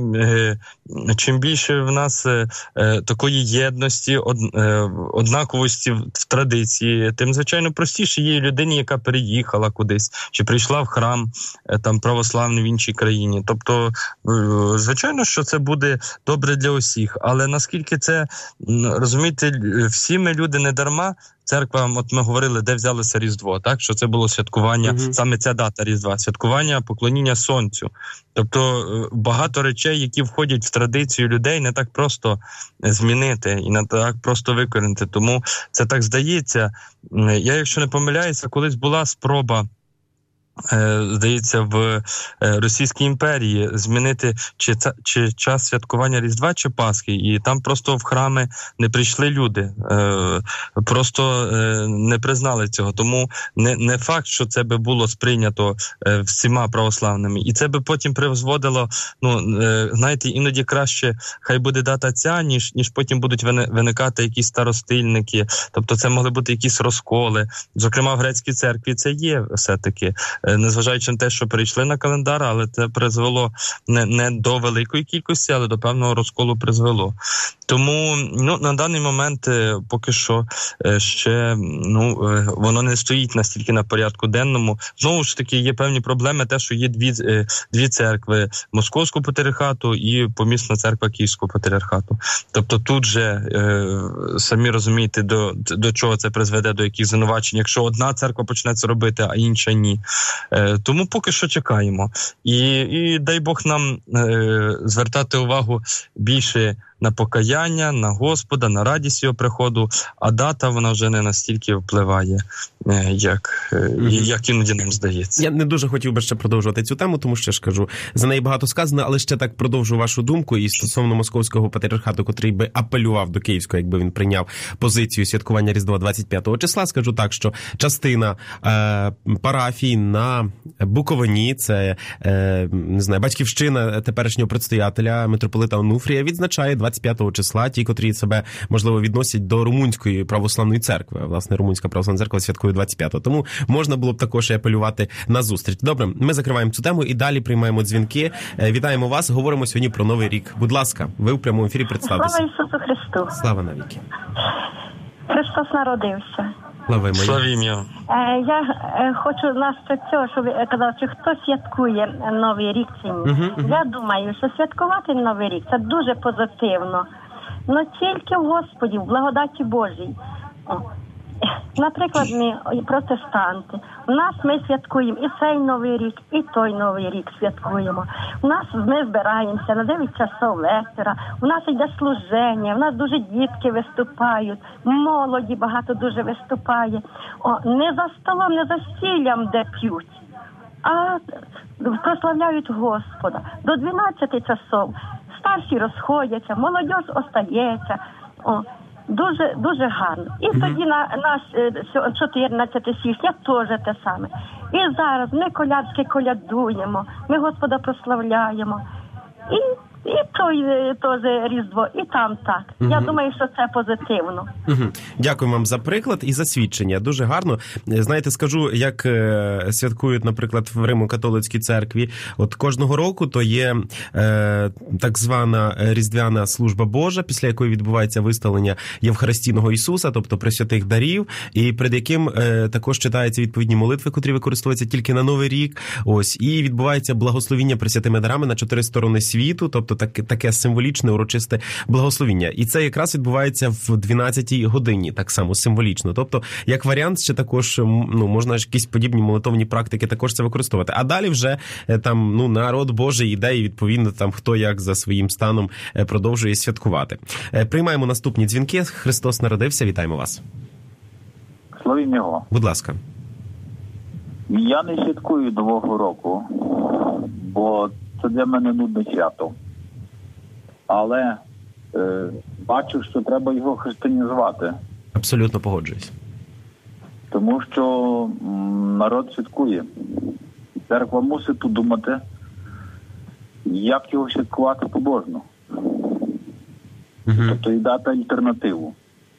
чим більше в нас такої єдності, однаковості в традиції, тим, звичайно, простіше є людині, яка переїхала кудись, чи прийшла в храм там православний в іншій країні. Тобто, звичайно, що це буде добре для усіх. Але наскільки це, розумієте, всі ми люди не дарма, церква, от ми говорили, де взялося Різдво, так? Що це було святкування, саме ця дата Різдва, святкування поклоніння Сонцю. Тобто багато речей, які входять в традицію людей, не так просто змінити і не так просто викорінити. Тому це так здається. Я, якщо не помиляюся, колись була спроба, здається, в Російській імперії змінити чи час святкування Різдва, чи Пасхи, і там просто в храми не прийшли люди, просто не признали цього. Тому не факт, що це би було сприйнято всіма православними. І це би потім призводило, знаєте, іноді краще хай буде дата ця, ніж потім будуть виникати якісь старостильники, тобто це могли бути якісь розколи. Зокрема, в грецькій церкві це є все-таки, незважаючи на те, що перейшли на календар, але це призвело не до великої кількості, але до певного розколу призвело. Тому на даний момент поки що ще воно не стоїть настільки на порядку денному. Знову ж таки, є певні проблеми, те, що є дві церкви – Московського патріархату і помісна церква Київського патріархату. Тобто тут же, самі розумієте, до чого це призведе, до яких звинувачень, якщо одна церква почне це робити, а інша ні. Тому поки що чекаємо. І дай Бог нам звертати увагу більше на покаяння, на Господа, на радість його приходу, а дата, вона вже не настільки впливає, як іноді нам здається. Я не дуже хотів би ще продовжувати цю тему, тому що, кажу, за неї багато сказано, але ще так продовжу вашу думку і стосовно Московського патріархату, котрий би апелював до Київського, якби він прийняв позицію святкування Різдва 25 числа, скажу так, що частина парафій на Буковині, це, не знаю, батьківщина теперішнього предстоятеля митрополита Онуфрія, відзначає 25 числа, ті, котрі себе, можливо, відносять до Румунської православної церкви. Власне, Румунська православна церква святкує 25-го. Тому можна було б також і апелювати на зустріч. Добре, ми закриваємо цю тему і далі приймаємо дзвінки. Вітаємо вас, говоримо сьогодні про Новий рік. Будь ласка, ви у прямому ефірі, представтеся. Слава Ісусу Христу! Слава навіки! Христос народився. Славім'я! Я хочу насчет цього, що ви казали, чи хто святкує Новий рік чи ні. Я думаю, що святкувати Новий рік – це дуже позитивно. Но тільки в Господі, в благодаті Божій. Наприклад, ми протестанти. У нас ми святкуємо і цей Новий рік, і той Новий рік святкуємо. У нас ми збираємося на 9 часов вечора, у нас йде служення, у нас дуже дітки виступають, молоді багато дуже виступає. Не за столом, не за стіллям, де п'ють, а прославляють Господа. До 12 часов старші розходяться, молодь остається. Дуже, дуже гарно. І тоді наш 14 січня теж те саме. І зараз ми колядськи колядуємо, ми Господа прославляємо. І той теж Різдво, і там так. Я думаю, що це позитивно. Дякую вам за приклад і за свідчення. Дуже гарно. Знаєте, скажу, як святкують, наприклад, в Римо-католицькій церкві. От кожного року то є так звана Різдвяна служба Божа, після якої відбувається виставлення Євхаристійного Ісуса, тобто пресвятих дарів, і перед яким також читаються відповідні молитви, котрі використовуються тільки на Новий рік. Ось, і відбувається благословіння пресвятими дарами на 4 сторони світу, тобто таке символічне, урочисте благословіння. І це якраз відбувається в 12-й годині, так само символічно. Тобто, як варіант, ще також, можна якісь подібні молитовні практики також це використовувати. А далі вже там, народ Божий іде, і відповідно там хто як за своїм станом продовжує святкувати. Приймаємо наступні дзвінки. Христос народився. Вітаємо вас. Славім Його. Будь ласка. Я не святкую Нового року, бо це для мене нудне свято. Але бачу, що треба його християнізувати. Абсолютно погоджуюсь. Тому що народ святкує. Церква мусить подумати, як його святкувати побожно. Тобто і дати альтернативу.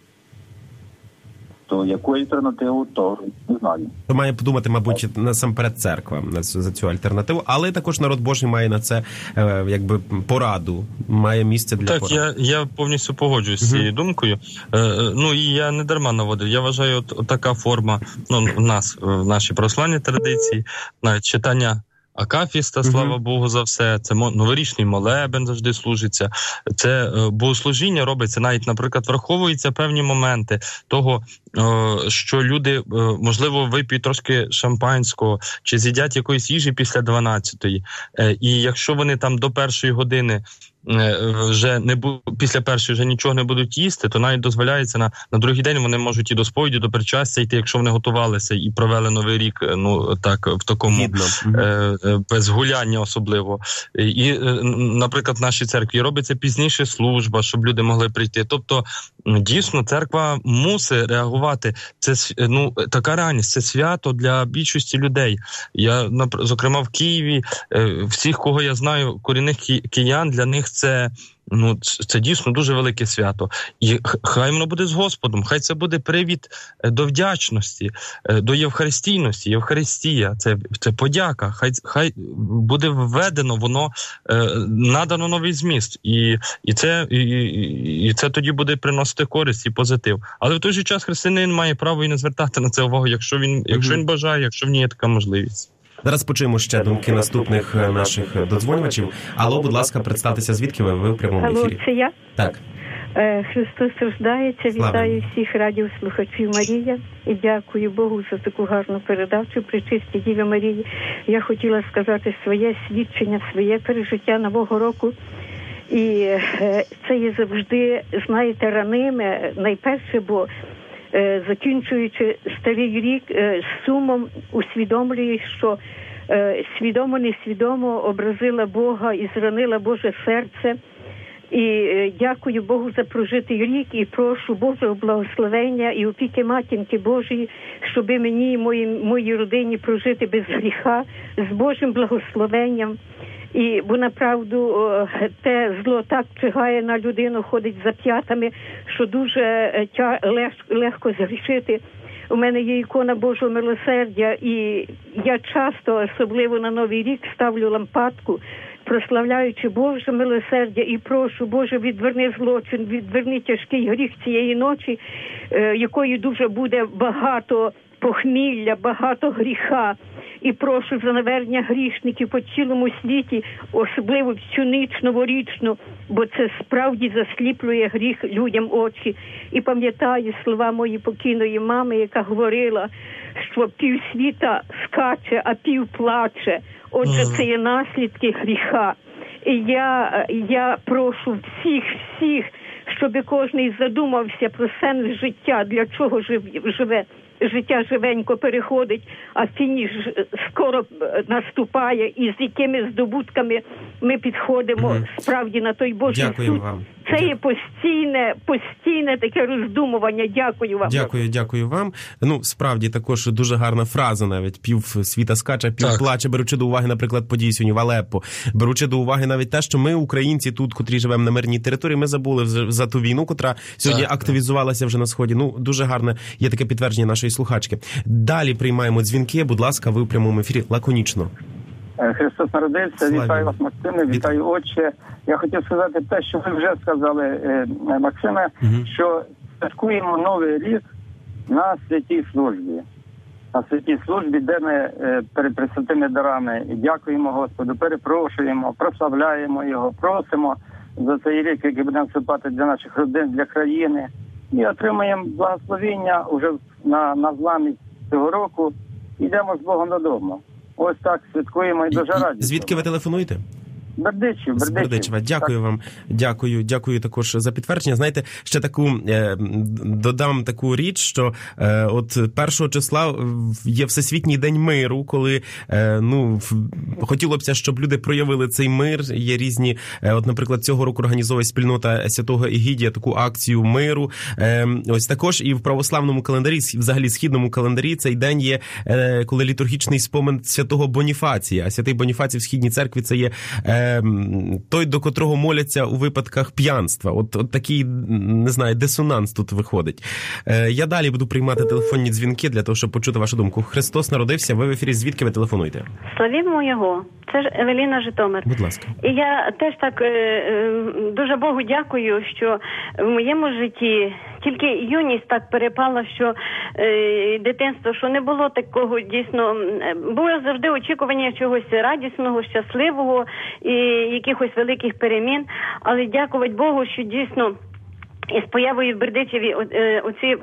То яку альтернативу, то не знаю. То має подумати, мабуть, насамперед церква за цю альтернативу, але також народ Божий має на це якби пораду, має місце для поради. Так, я повністю погоджуюсь з цією думкою. Ну і я не дарма наводив. Я вважаю, от така форма, ну, в нас, в нашій православній традиції, навіть читання Акафіста, слава Богу за все, це новорічний молебен завжди служиться, це богослужіння робиться, навіть, наприклад, враховуються певні моменти того, що люди, можливо, вип'ють трошки шампанського, чи з'їдять якоїсь їжі після 12-ї, і якщо вони там до 1-ї години вже після першої вже нічого не будуть їсти, то навіть дозволяється на другий день вони можуть і до сповіді, до причастя йти, якщо вони готувалися і провели Новий рік, ну так, в такому без гуляння особливо. І, наприклад, в нашій церкві робиться пізніше служба, щоб люди могли прийти. Тобто, дійсно, церква мусить реагувати. Це, ну, така реальність, це свято для більшості людей. Я, зокрема, в Києві, всіх, кого я знаю, корінних киян, для них це дійсно дуже велике свято. І хай воно буде з Господом, хай це буде привід до вдячності, до євхаристійності. Євхаристія – це подяка. Хай буде введено, воно надано новий зміст. І це тоді буде приносити користь і позитив. Але в той же час християнин має право і не звертати на це увагу, якщо він бажає, якщо в ній є така можливість. Зараз почуємо ще думки наступних наших додзвонювачів. Алло, будь ласка, представтеся, звідки ви в прямому ефірі? Алло, це я? Так. Христос рождається, вітаю всіх радіослухачів Марія і дякую Богу за таку гарну передачу Пречистій Діві Марії. Я хотіла сказати своє свідчення, своє пережиття Нового року. І це є завжди, знаєте, раниме, найперше, бо закінчуючи старий рік, з сумом усвідомлюю, що свідомо-несвідомо образила Бога і зранила Боже серце. І дякую Богу за прожитий рік і прошу Божого благословення і опіки Матінки Божої, щоб мені і моїй родині прожити без гріха, з Божим благословенням. Бо направду те зло так чигає на людину, ходить за п'ятами, що дуже легко згрішити. У мене є ікона Божого милосердя, і я часто, особливо на Новий рік, ставлю лампадку, прославляючи Боже милосердя, і прошу, Боже, відверни злочин, відверни тяжкий гріх цієї ночі, якої дуже буде багато похмілля, багато гріха. І прошу за навернення грішників по цілому світі, особливо в цю ніч новорічну, бо це справді засліплює гріх людям очі. І пам'ятаю слова моєї покійної мами, яка говорила, що півсвіта скаче, а пів плаче. Отже, це є наслідки гріха. І я прошу всіх, щоб кожен задумався про сенс життя, для чого живе. Життя живенько переходить, а фініш скоро наступає, і з якими здобутками ми підходимо справді на той Божий суд. Вам. Це є постійне таке роздумування. Дякую вам. Дякую вам. Ну, справді, також дуже гарна фраза навіть. Пів світа скаче, пів плаче, беручи до уваги, наприклад, події сьогодні в Алеппо. Беручи до уваги навіть те, що ми, українці, тут, котрі живемо на мирній території, ми забули за ту війну, котра сьогодні активізувалася вже на Сході. Ну, дуже гарне є таке підтвердження нашої слухачки. Далі приймаємо дзвінки. Будь ласка, ви в прямому ефірі лаконічно. Христос народився. Вітаю вас, Максиме, вітаю, отче. Я хотів сказати те, що ви вже сказали, Максиме, що святкуємо Новий рік на святій службі. На святій службі, де ми перед пресвятими дарами дякуємо Господу, перепрошуємо, прославляємо Його, просимо за цей рік, який будемо вступати для наших родин, для країни. І отримаємо благословення уже на зламі цього року. Йдемо з Богом додому. Ось так святкуємо і дуже раді. Звідки ви телефонуєте? Бердичів. З Бердичева. Дякую вам. Дякую також за підтвердження. Знаєте, ще додам таку річ, що от 1 числа є Всесвітній день миру, коли хотілося б, щоб люди проявили цей мир. Є різні, от, наприклад, цього року організовує спільнота Святого Егідія таку акцію миру. Ось також і в православному календарі, взагалі східному календарі, цей день є, коли літургічний спомин Святого Боніфація. А Святий Боніфацій в Східній церкві це є той, до котрого моляться у випадках п'янства. От такий, не знаю, дисонанс тут виходить. Я далі буду приймати телефонні дзвінки для того, щоб почути вашу думку. Христос народився, ви в ефірі, звідки ви телефонуєте? Славімо Його. Це ж Евеліна, Житомир. Будь ласка. І я теж так дуже Богу дякую, що в моєму житті тільки юність так перепала, що дитинство, що не було такого дійсно, було завжди очікування чогось радісного, щасливого і якихось великих перемін, але дякувати Богу, що дійсно із появою в Бердичеві оці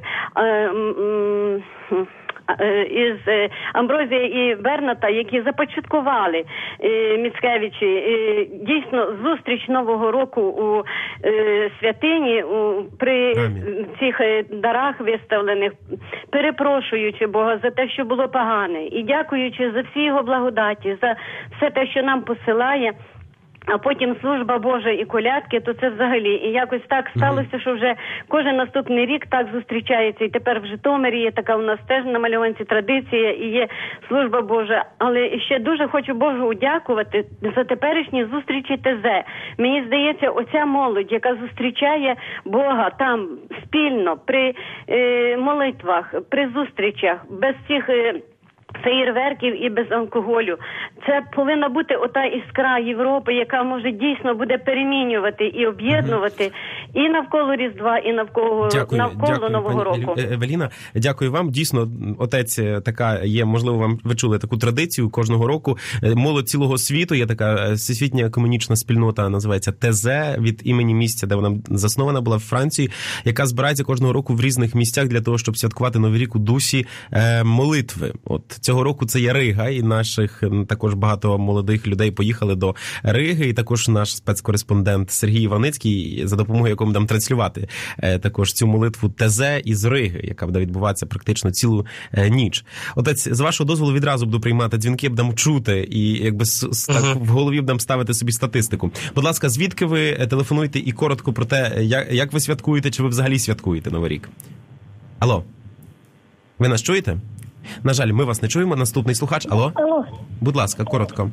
із Амброзія і Берната, які започаткували Міцкевичі, дійсно зустріч Нового року у святині при цих дарах виставлених, перепрошуючи Бога за те, що було погане, і дякуючи за всі його благодаті, за все те, що нам посилає. А потім служба Божа і колядки, то це взагалі. І якось так сталося, що вже кожен наступний рік так зустрічається. І тепер в Житомирі є така у нас теж на Мальованці традиція і є служба Божа. Але ще дуже хочу Богу дякувати за теперішні зустрічі ТЗ. Мені здається, оця молодь, яка зустрічає Бога там спільно, при молитвах, при зустрічах, без цих феєрверків і без алкоголю. Це повинна бути ота іскра Європи, яка може дійсно буде перемінювати і об'єднувати і навколо Різдва, і навколо Нового року. Евеліна, дякую вам. Дійсно, отець така є, можливо, ви чули таку традицію кожного року. Молодь цілого світу, є така всесвітня екуменічна спільнота, називається ТЗ, від імені місця, де вона заснована була в Франції, яка збирається кожного року в різних місцях для того, щоб святкувати Новий рік у дусі молитви. От цього року це є Рига, і наших також багато молодих людей поїхали до Риги, і також наш спецкореспондент Сергій Іваницький, за допомогою якого будемо транслювати також цю молитву ТЗ із Риги, яка буде відбуватися практично цілу ніч. Отець, з вашого дозволу відразу буду приймати дзвінки, будемо чути, і якби так в голові будемо ставити собі статистику. Будь ласка, звідки ви телефонуєте і коротко про те, як ви святкуєте, чи ви взагалі святкуєте Новий рік? Алло, ви нас чуєте? На жаль, ми вас не чуємо. Наступний слухач. Алло? Алло. Будь ласка, коротко.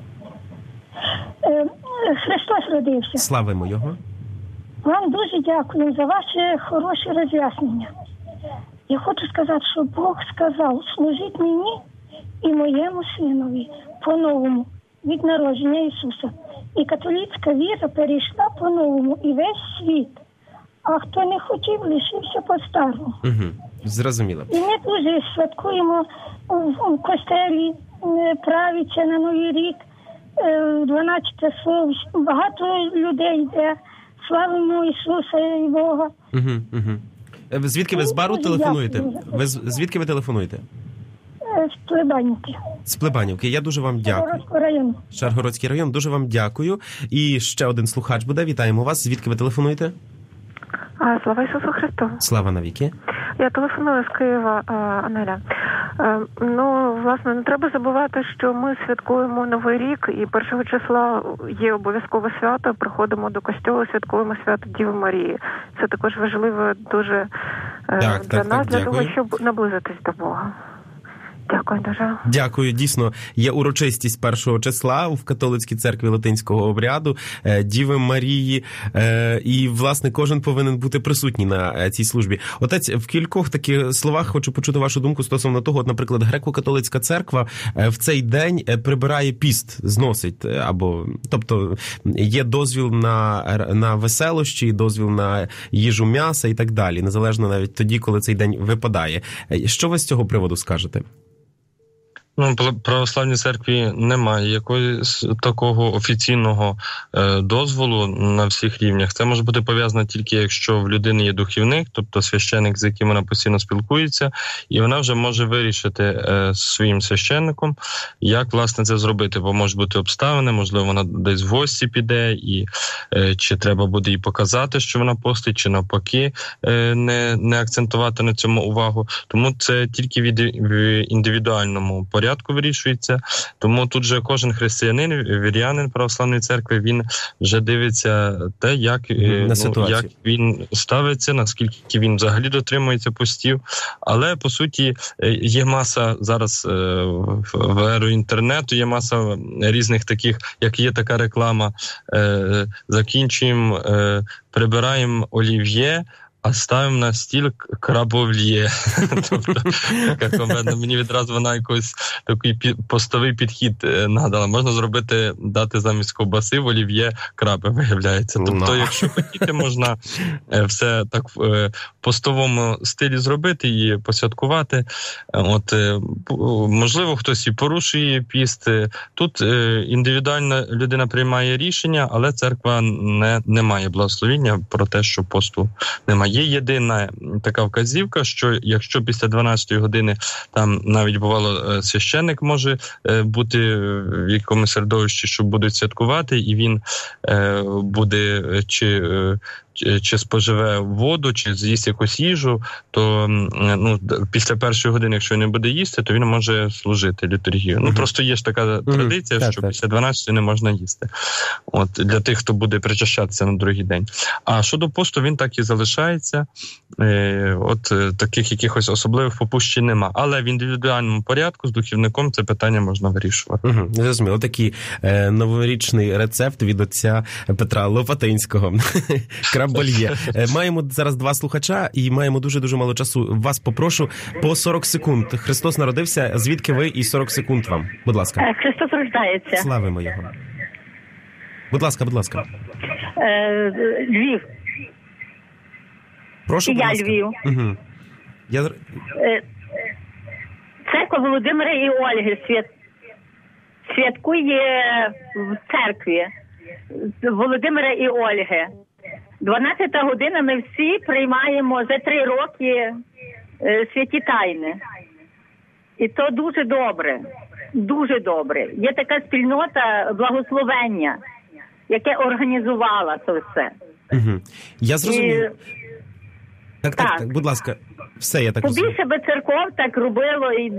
Христос родився. Славимо Його. Вам дуже дякую за ваше хороше роз'яснення. Я хочу сказати, що Бог сказав, служіть мені і моєму синові по-новому від народження Ісуса. І католицька віра перейшла по-новому і весь світ. А хто не хотів, лишився по-старому. Зрозуміло. І ми дуже святкуємо в костелі, правиться на Новий рік, 12 слов. Багато людей йде. Славимо Ісуса і Бога. Звідки ви з бару телефонуєте? Звідки ви телефонуєте? З Плебанівки. З Плебанівки. Я дуже вам дякую. Шаргородський район. Шаргородський район. Дуже вам дякую. І ще один слухач буде. Вітаємо вас. Звідки ви телефонуєте? Слава Ісусу Христу. Слава навіки. Я телефоную з Києва, Анеля. Власне, не треба забувати, що ми святкуємо Новий рік, і 1 числа є обов'язкове свято, приходимо до костьолу, святкуємо свято Діви Марії. Це також важливо дуже для нас, для того, щоб наблизитись до Бога. Дякую дуже. Дякую. Дійсно, є урочистість 1 числа в католицькій церкві латинського обряду Діви Марії, і, власне, кожен повинен бути присутній на цій службі. Отець, в кількох таких словах хочу почути вашу думку стосовно того, от, наприклад, греко-католицька церква в цей день прибирає піст, зносить, тобто є дозвіл на веселощі, дозвіл на їжу м'яса і так далі, незалежно навіть тоді, коли цей день випадає. Що ви з цього приводу скажете? Ну, православній церкві немає якогось такого офіційного дозволу на всіх рівнях. Це може бути пов'язано тільки, якщо в людини є духівник, тобто священник, з яким вона постійно спілкується, і вона вже може вирішити своїм священником, як, власне, це зробити. Бо можуть бути обставини, можливо, вона десь в гості піде, і чи треба буде їй показати, що вона постить, чи навпаки не акцентувати на цьому увагу. Тому це тільки в індивідуальному порядку вирішується. Тому тут же кожен християнин, вірянин православної церкви, він вже дивиться те, як він ставиться, наскільки він взагалі дотримується постів. Але, по суті, є маса зараз в еру інтернету, є маса різних таких, як є така реклама, закінчуємо, прибираємо олів'є, а ставимо на стіл крабов'є. Тобто, мені відразу вона якийсь такий постовий підхід надала. Можна зробити, дати замість ковбаси в олів'є краби, виявляється. Тобто, якщо хотіти, можна все так в постовому стилі зробити і посвяткувати. От, можливо, хтось і порушує піст. Тут індивідуальна людина приймає рішення, але церква не має благословіння про те, що посту немає. Є єдина така вказівка, що якщо після 12-ї години там навіть бувало священник може бути в якомусь середовищі, що будуть святкувати, і він буде чи споживе воду, чи з'їсть якусь їжу, то після першої години, якщо не буде їсти, то він може служити літургію. Просто є ж така традиція, що після 12 не можна їсти. От, для тих, хто буде причащатися на другий день. А щодо посту, він так і залишається. От таких якихось особливих попущень нема. Але в індивідуальному порядку з духівником це питання можна вирішувати. Зрозуміло. Такий новорічний рецепт від отця Петра Лопатинського. Крабольє. Маємо зараз 2 слухача і маємо дуже-дуже мало часу. Вас попрошу по 40 секунд. Христос народився. Звідки ви? І 40 секунд вам. Будь ласка. Христос рождається. Славимо Його. Будь ласка. Львів. Прошу, будь ласка. Львів. Угу. Церква Володимира і Ольги святкує в церкві Володимира і Ольги. 12 година ми всі приймаємо за 3 роки святі тайни. І то дуже добре. Дуже добре. Є така спільнота благословення, яке організувала це все. Угу. Я зрозумів. Так, будь ласка. Все, я так розумію. Побільше би церков так робило і...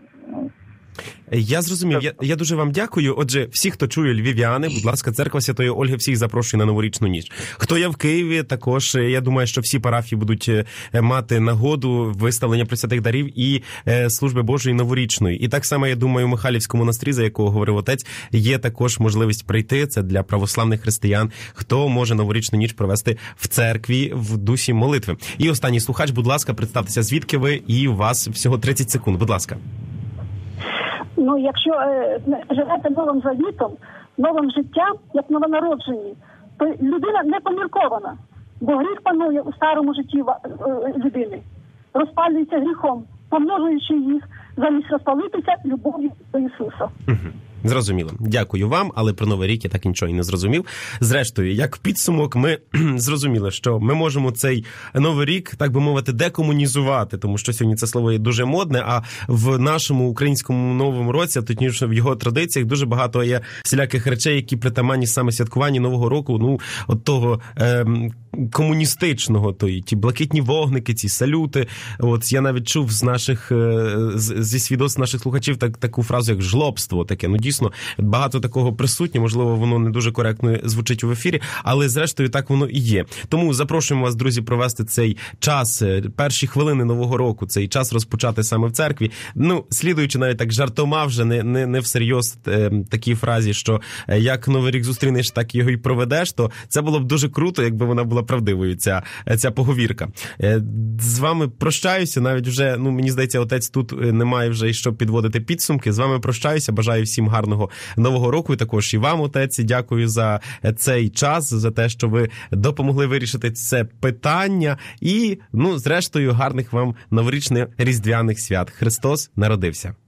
Я зрозумів. Я дуже вам дякую. Отже, всі, хто чує, львів'яни, будь ласка, церква Святої Ольги всіх запрошує на новорічну ніч. Хто є в Києві, також, я думаю, що всі парафії будуть мати нагоду виставлення пресвятих дарів і служби Божої новорічної. І так само, я думаю, у Михайлівському монастирі, за якого говорив отець, є також можливість прийти. Це для православних християн, хто може новорічну ніч провести в церкві в дусі молитви. І останній слухач, будь ласка, представтеся, звідки ви, і у вас всього 30 секунд. Будь ласка. Якщо живете новим завітом, новим життям, як новонароджені, то людина не поміркована, бо гріх панує у старому житті людини, розпалюється гріхом, помножуючи їх, замість розпалитися любов'ю до Ісуса. Зрозуміло. Дякую вам, але про Новий рік я так нічого і не зрозумів. Зрештою, як підсумок, ми зрозуміли, що ми можемо цей Новий рік, так би мовити, декомунізувати, тому що сьогодні це слово є дуже модне, а в нашому українському Новому році, точніше в його традиціях, дуже багато є всіляких речей, які притаманні саме святкуванню Нового року, от того комуністичного, ті блакитні вогники, ці салюти. От я навіть чув зі свідоцтв наших слухачів таку фразу, як жлобство таке. Дійсно, багато такого присутнє, можливо, воно не дуже коректно звучить в ефірі, але зрештою так воно і є. Тому запрошуємо вас, друзі, провести цей час, перші хвилини Нового року, цей час розпочати саме в церкві. Слідуючи навіть так жартома вже, не всерйоз такій фразі, що як Новий рік зустрінеш, так його і проведеш, то це було б дуже круто, якби вона була правдивою, ця поговірка. З вами прощаюся, навіть вже, мені здається, отець тут немає вже і що підводити підсумки. З вами прощаюся, бажаю всім гарного Нового року, і також і вам, отець, дякую за цей час, за те, що ви допомогли вирішити це питання, і, зрештою, гарних вам новорічних різдвяних свят. Христос народився.